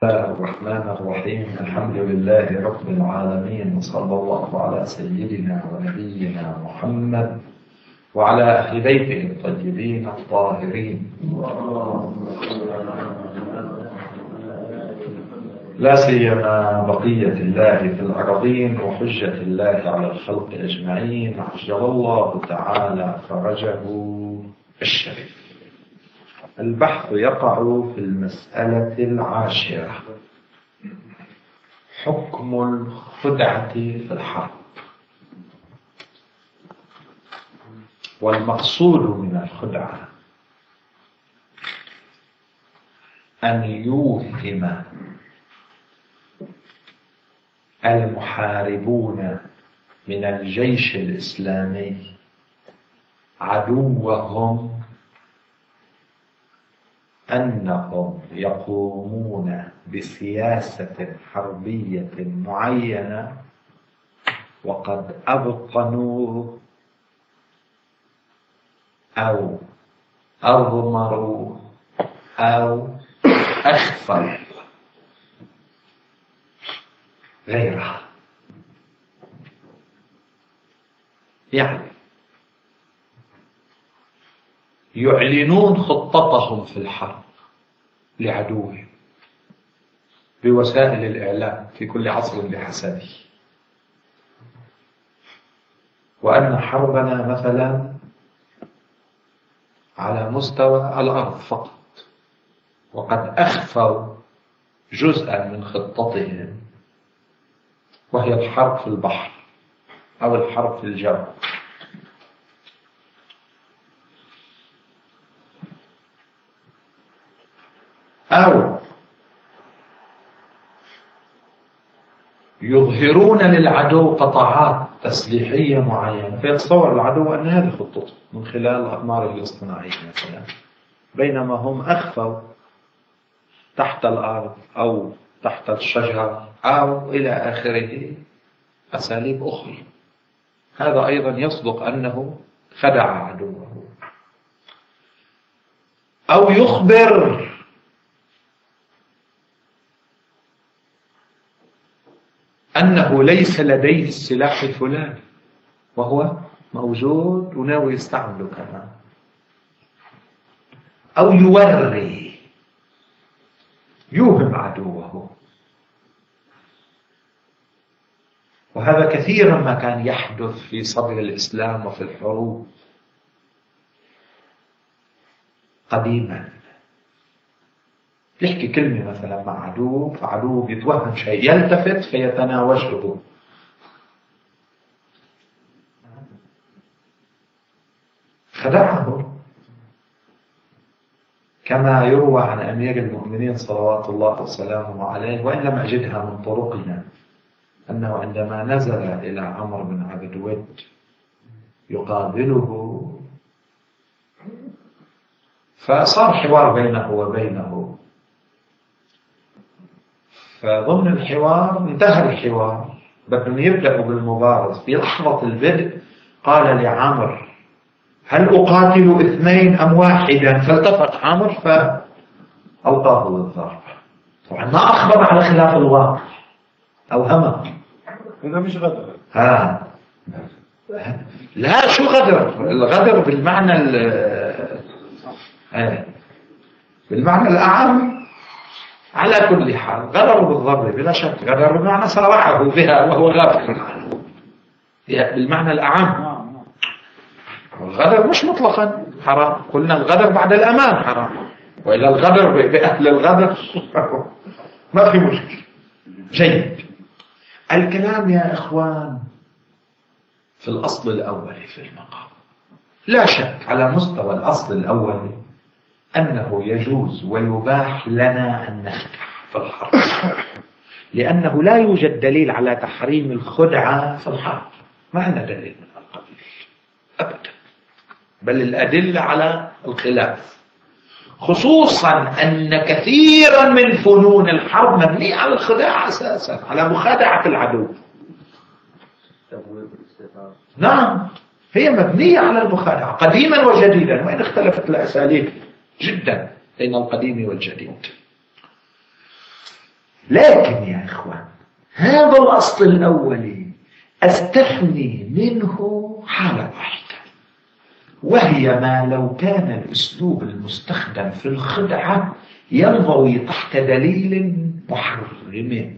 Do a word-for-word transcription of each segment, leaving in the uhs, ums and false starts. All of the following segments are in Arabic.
بسم الله الرحمن الرحيم. الحمد لله رب العالمين، وصلى الله على سيدنا ونبينا محمد وعلى أهل بيته الطيبين الطاهرين، لا سيما بقية الله في الأرضين وحجة الله على الخلق أجمعين، عجل الله تعالى فرجه الشريف. البحث يقع في المسألة العاشرة: حكم الخدعة في الحرب. والمقصود من الخدعة أن يوهم المحاربون من الجيش الإسلامي عدوهم أنهم يقومون بسياسة حربية معينة، وقد أبطنوا أو أضمروا أو أخفوا غيرها. يعني يعلنون خطتهم في الحرب لعدوهم بوسائل الإعلام في كل عصر بحسبه، وأن حربنا مثلا على مستوى الأرض فقط، وقد أخفوا جزءا من خطتهم وهي الحرب في البحر أو الحرب في الجو. أو يظهرون للعدو قطاعات تسليحية معينة، فيتصور العدو أن هذه خطته من خلال الأقمار الاصطناعية مثلا، بينما هم أخفوا تحت الأرض أو تحت الشجر أو إلى آخره أساليب أخرى. هذا أيضا يصدق أنه خدع عدوه. أو يخبر أنه ليس لديه السلاح الفلاني وهو موجود وناوي يستعمله كمان. أو يوري، يوهم عدوه. وهذا كثيرا ما كان يحدث في صدر الإسلام وفي الحروب قديما. يحكي كلمة مثلا مع عدو، فعدو يتوهم شيء، يلتفت فيتناوشه، خدعه. كما يروى عن أمير المؤمنين صلوات الله وسلامه عليه، وإن لم أجدها من طرقنا، أنه عندما نزل إلى عمرو بن عبد ود يقابله، فصار حوار بينه وبينه، فضمن الحوار انتهى الحوار، بدهم يبدأوا بالمبارزة. في لحظة البدء قال لعمرو: هل أقاتل اثنين أم واحدا؟ فالتفت عمرو فألقاه بالضرب. طبعا ما أخبر على خلاف الواقع، أوهمه. هذا مش غدر. ها لا، شو غدر؟ الغدر بالمعنى بالمعنى الأعم. على كل حال غدر بالضرب بلا شك، غدر بمعنى صارعه بها وهو غافل بالمعنى الأعم. الغدر مش مطلقا حرام، قلنا الغدر بعد الأمان حرام، وإلا الغدر بأهل الغدر ما في مشكلة. جيد. الكلام يا إخوان في الأصل الأولي في المقام. لا شك على مستوى الأصل الأولي أنه يجوز ويباح لنا أن نخدع في الحرب، لأنه لا يوجد دليل على تحريم الخدعة في الحرب، ما عندنا دليل من القبيل أبدا، بل الأدلة على الخلاف، خصوصا أن كثيرا من فنون الحرب مبنية على الخداع أساسا، على مخادعة العدو. نعم، هي مبنية على المخادعة قديما وجديدا، وإن اختلفت الأساليب جدا بين القديم والجديد. لكن يا إخوان هذا الأصل الأولي أستثني منه حالة واحدة، وهي ما لو كان الأسلوب المستخدم في الخدعة ينضوي تحت دليل محرم.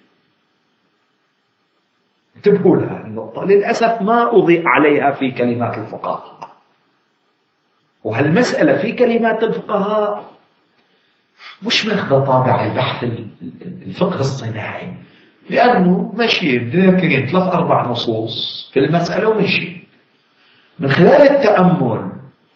انتبهوا لها النقطة، للأسف ما أضيء عليها في كلمات الفقهاء، وهالمسألة في كلمات الفقهاء مش ماخذة طابع البحث الفقه الصناعي، لأنه ماشي ذاكرين ثلاث أربع نصوص في المسألة ومشي. من خلال التأمل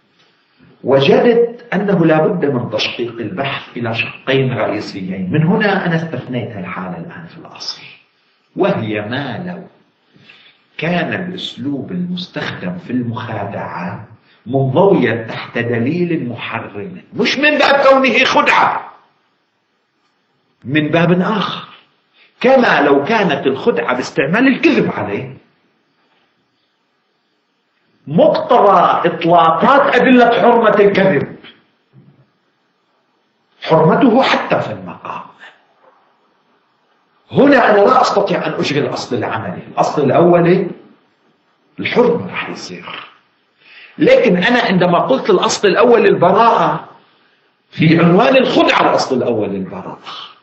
وجدت أنه لا بد من تشقيق البحث إلى شقين رئيسيين. من هنا أنا استثنيت الحالة الآن في الأصل، وهي ما لو كان الأسلوب المستخدم في المخادعة منضويا تحت دليل محرم، مش من باب كونه خدعة، من باب آخر، كما لو كانت الخدعة باستعمال الكذب عليه. مقتضى إطلاقات أدلة حرمة الكذب حرمته حتى في المقام. هنا أنا لا أستطيع أن أجري الأصل العملي، الأصل الأولي الحرمة رح يصير، لكن أنا عندما قلت الأصل الأول البراءة في عنوان الخدعة، الأصل الأول البراءة.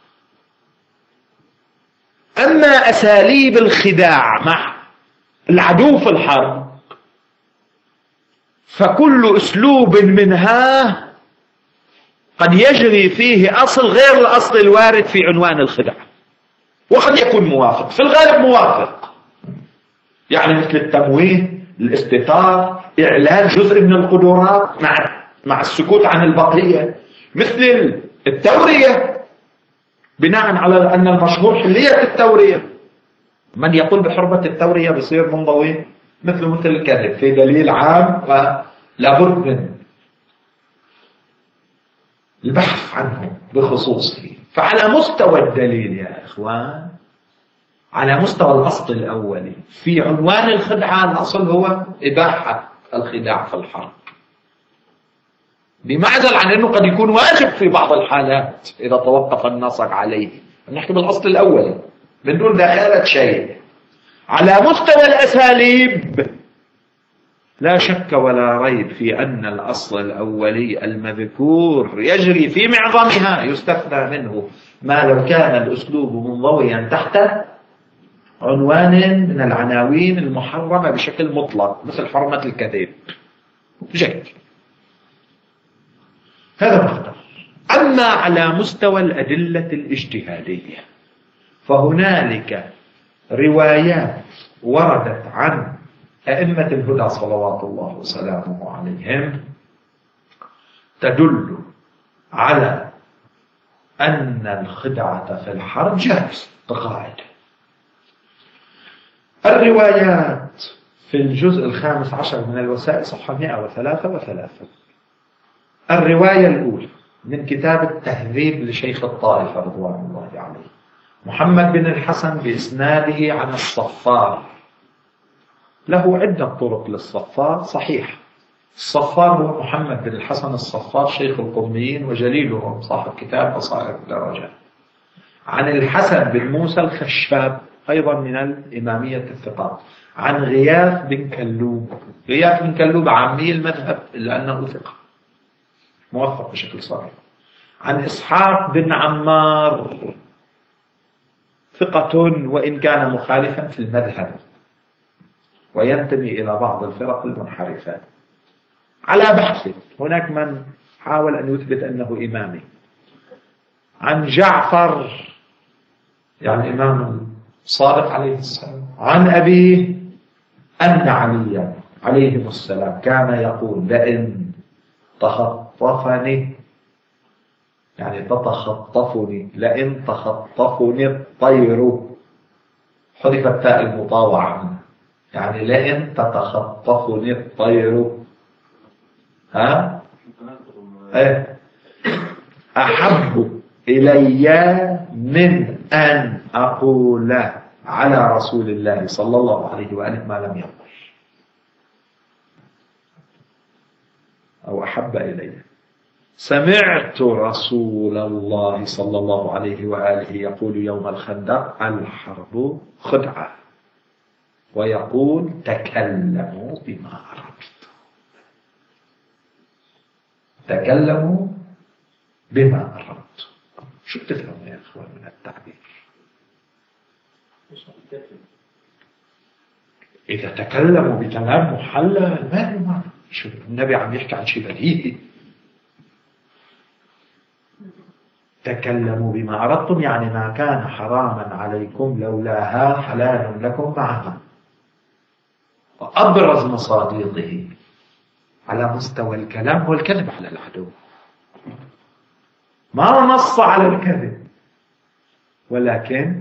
أما أساليب الخداع مع العدو في الحرب فكل أسلوب منها قد يجري فيه أصل غير الأصل الوارد في عنوان الخداع، وقد يكون موافق، في الغالب موافق، يعني مثل التمويه، الاستتار، إعلان جزء من القدرات مع مع السكوت عن البقية، مثل التورية بناء على أن المشهور حلية التورية. من يقول بحرمة التورية بصير منضوي مثل مثل الكذب في دليل عام ولا بد من البحث عنه بخصوصه. فعلى مستوى الدليل يا إخوان، على مستوى الأصل الأولي في عنوان الخدعة، الأصل هو إباحة الخداع في الحرب، بمعزل عن أنه قد يكون واجب في بعض الحالات إذا توقف النصر عليه. نحكي بالأصل الأولي بدون دخالة شيء. على مستوى الأساليب لا شك ولا ريب في أن الأصل الأولي المذكور يجري في معظمها، يستثنى منه ما لو كان الأسلوب منضويا تحت عنوان من العناوين المحرمة بشكل مطلق، مثل حرمة الكذب. جيد، هذا مختلف. أما على مستوى الأدلة الاجتهادية فهنالك روايات وردت عن أئمة الهدى صلوات الله وسلامه عليهم تدل على أن الخدعة في الحرب جائز كقاعدة. الروايات في الجزء الخامس عشر من الوسائل صفحة مئة وثلاثة وثلاثين. الرواية الأولى من كتاب التهذيب لشيخ الطائفة رضوان الله عليه، محمد بن الحسن بإسناده عن الصفار. له عدة طرق للصفار صحيح. الصفار هو محمد بن الحسن الصفار شيخ القرميين وجليلهم صاحب كتاب بصائر الدرجات. عن الحسن بن موسى الخشاب أيضا من الإمامية الثقات. عن غياث بن كلوب. غياث بن كلوب عامي المذهب إلا أنه ثقة موفق بشكل صحيح. عن إسحاق بن عمار ثقة وإن كان مخالفا في المذهب وينتمي إلى بعض الفرق المنحرفة على بحث. هناك من حاول أن يثبت أنه إمامي. عن جعفر يعني إمام صادق عليه السلام عن أبيه أن عليا عليه السلام كان يقول لئن تخطفني يعني تتخطفني لئن تخطفني الطير، حذفت تاء المطاوعة يعني لئن تتخطفني الطير ها ايه أحب إلي من أن أقول على رسول الله صلى الله عليه وآله ما لم يقل، أو أحب إلي. سمعت رسول الله صلى الله عليه وآله يقول يوم الخندق الحرب خدعة، ويقول تكلموا بما أردتم. تكلموا بما أردتم. شو بتفهموا يا أخوان من التعبير؟ إذا تكلموا بكلام محلل ما شو النبي عم يحكي عن شيء بديهي. تكلموا بما أردتم يعني ما كان حراما عليكم لولاها حلال لكم معها. وأبرز مصادقه على مستوى الكلام هو الكذب على العدو. ما نص على الكذب، ولكن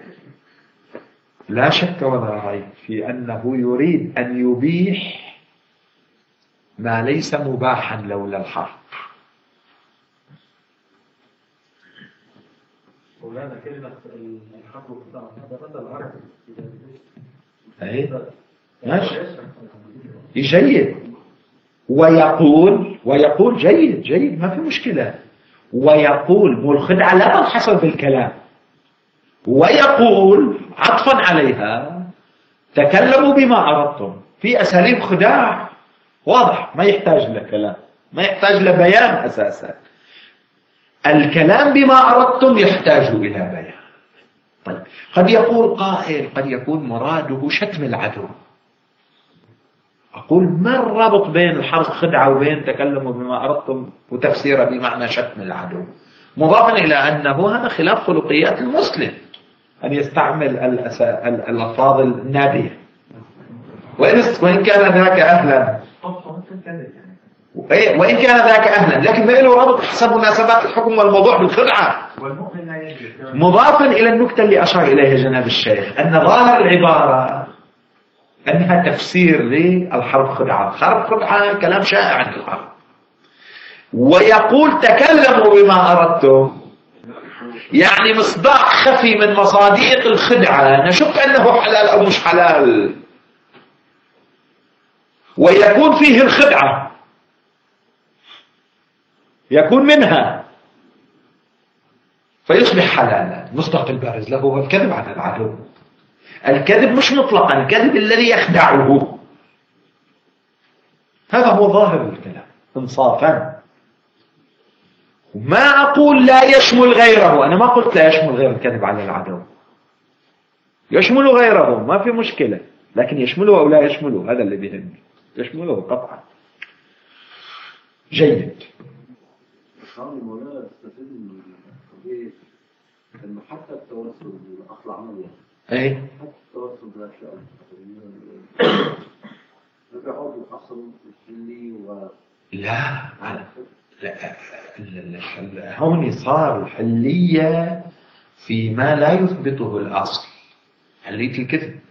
لا شك ولا ريب في أنه يريد أن يبيح ما ليس مباحا لولا الحرب. مولانا كلمة الحرب هذا بدل العرب. أي ماشي جيد. ويقول ويقول جيد جيد ما في مشكلة. ويقول مو الخدعة لا تنحصر بالكلام. ويقول عطفا عليها تكلموا بما أردتم. في أساليب خداع واضح ما يحتاج لكلام، ما يحتاج لبيان أساسا. الكلام بما أردتم يحتاج إلى بيان. طيب قد يقول قائل قد يكون مراده شتم العدو. أقول ما الرابط بين الحرب خدعة وبين تكلموا بما أردتم وتفسيره بمعنى شتم العدو؟ مضافا إلى أنه هذا خلاف خلقيات المسلم أن يستعمل الألفاظ النابية، وإن كان ذاك أهلا وإن كان ذاك أهلا لكن ما له رابط حسب مناسبات الحكم والموضوع بالخدعة. مضافا إلى النكتة اللي أشار إليها جناب الشيخ أن ظاهر العبارة أنها تفسير للحرب خدعة. الحرب خدعة كلام شائع عن الحرب. ويقول تكلموا بما أردتم يعني مصداق خفي من مصادق الخدعة نشك أنه حلال أو مش حلال، ويكون فيه الخدعة يكون منها فيصبح حلالا. مصداق البارز له هو الكذب على العدو. الكذب مش مطلقا، الكذب الذي يخدعه. هذا هو ظاهر الكلام انصافا. ما أقول لا يشمل غيره، أنا ما قلت لا يشمل غير الكذب على العدو، يشمل غيره ما في مشكلة، لكن يشمله أو لا يشمله هذا اللي بيهمني. يشمله قطعا. جيد. إنه حتى التواصل أصل عملية. أي. حتى التواصل بالأشياء. نبعد الأصل الحلي و. لا. لا. هون صار الحلية فيما لا يثبته الأصل. حلية الكذب.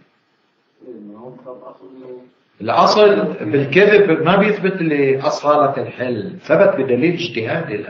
الأصل بالكذب ما بيثبت لأصالة الحل، ثبت بدليل اجتهادي.